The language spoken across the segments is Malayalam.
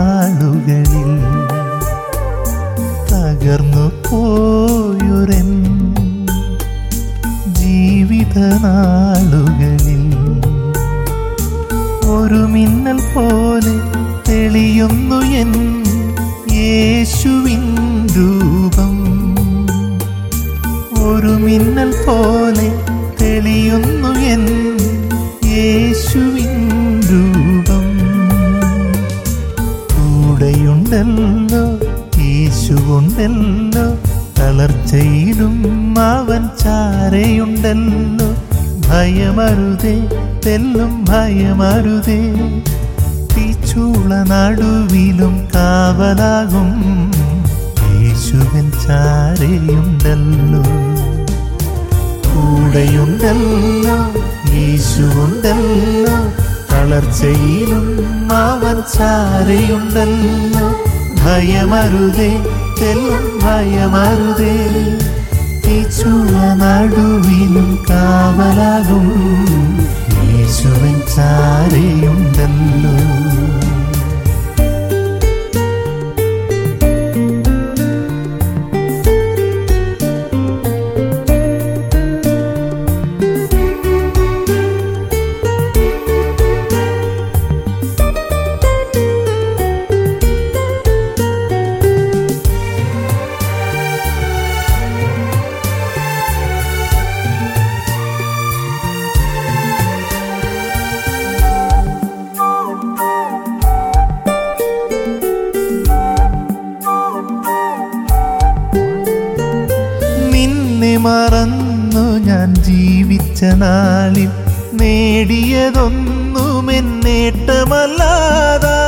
നാളുകളിൽ തകർന്നു പോയൊരൻ ജീവിത നാളുകളിൽ ഒരു മിന്നൽ പോലെ തെളിയുന്നു എൻ യേശുവിൻ രൂപം. ഒരു മിന്നൽ പോലെ തെളിയുന്നു എൻ യേശുവിൻ രൂപം. കൂടെയുണ്ടല്ലോ യേശുവുണ്ടല്ലോ, തളർച്ചയിലും അവൻ ചാരയുണ്ടല്ലോ. ഭയമരുതേ തെല്ലും ഭയമരുതേ, തീച്ചൂള നടുവിലും കാവലാകും യേശുവൻ ചാരയുണ്ടല്ലോ. കൂടെയുണ്ടല്ലോ യേശുവുണ്ടല്ലോ, തളർച്ചയിലും അവൻ ചാരയുണ്ടല്ലോ. ഭയമരുതേ തെല്ലും ഭയമരുതേ, തീച്ചൂള നടുവിലും കാവലാകും യേശുവൻ ചാരയുണ്ടല്ലോ. മറന്നു ഞാൻ ജീവിച്ച നാളിൽ നേടിയതൊന്നും എന്നേട്ടമല്ലാതാ.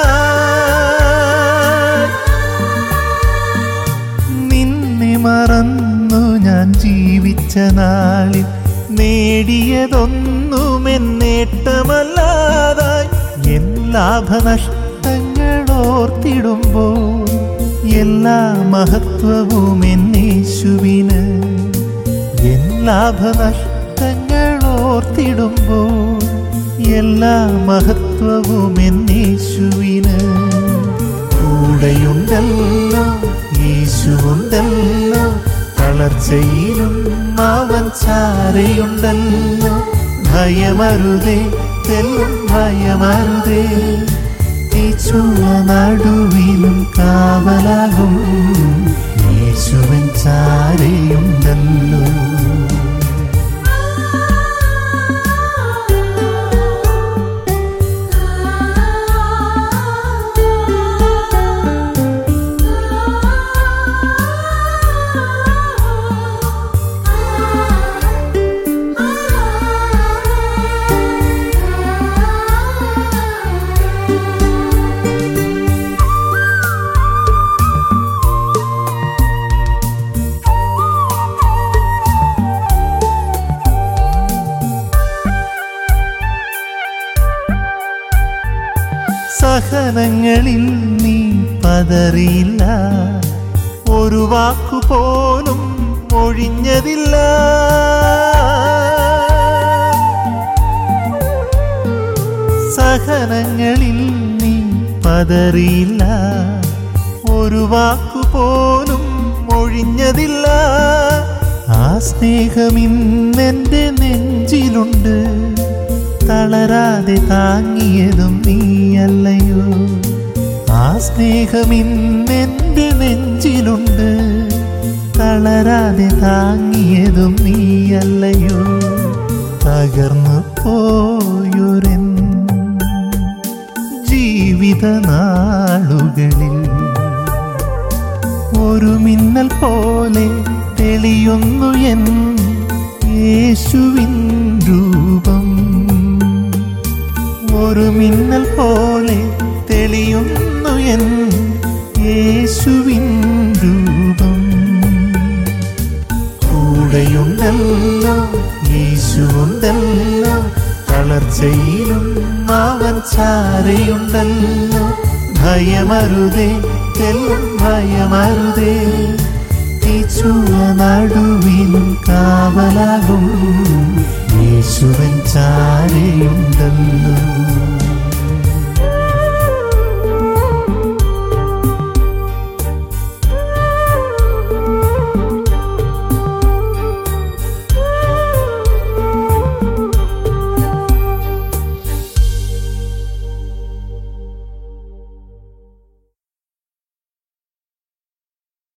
നിന്നെ മറന്നു ഞാൻ ജീവിച്ച നാളിൽ നേടിയതൊന്നും എന്നേട്ടമല്ലാതായി. എൻ ലാഭനഷ്ടങ്ങളോർത്തിടുമ്പോൾ എല്ലാ മഹത്വവും എന്നേശുവിന്. എൻ ലാഭനഷ്ടങ്ങളോർത്തിടുമ്പോൾ എല്ലാ മഹത്വവും എന്നേശുവിന്. കൂടെയുണ്ടല്ലോ യേശുവുണ്ടല്ലോ, തളർച്ചയിലും അവൻ ചാരയുണ്ടല്ലോ. ഭയമരുതേ തെല്ലും ഭയമരുതേ, തീച്ചൂള നടുവിലും കാവലാകും യേശുവൻ ചാരയുണ്ടല്ലോ. സഹനങ്ങളിൽ നീ പതറിയില്ല, ഒരു വാക്കുപോലും ഒഴിഞ്ഞതില്ല. സഹനങ്ങളിൽ നീ പതറിയില്ല, ഒരു വാക്കുപോലും ഒഴിഞ്ഞതില്ല. ആ സ്നേഹമിന്നെൻ്റെ നെഞ്ചിലുണ്ട്, തളരാതെ താങ്ങിയതും നീയല്ലയോ. ആ സ്നേഹമിന്നെൻ്റെ നെഞ്ചിലുണ്ട്, തളരാതെ താങ്ങിയതും നീയല്ലയോ. തകർന്നു പോയൊരൻ ജീവിത നാളുകളിൽ ഒരു മിന്നൽ പോലെ തെളിയുന്നു എൻ യേശുവിൻ രൂപം. ഒരു മിന്നൽ പോലെ തെളിയുന്നു എൻ യേശുവിൻ രൂപം. കൂടെയുണ്ടല്ലോ യേശുവുണ്ടല്ലോ, തളർച്ചയിലും അവൻ ചാരയുണ്ടല്ലോ. ഭയമരുതേ തെല്ലും ഭയമരുതേ, തീച്ചൂള നടുവിലും കാവലാകും യേശുവൻ ചാരയുണ്ടല്ലോ.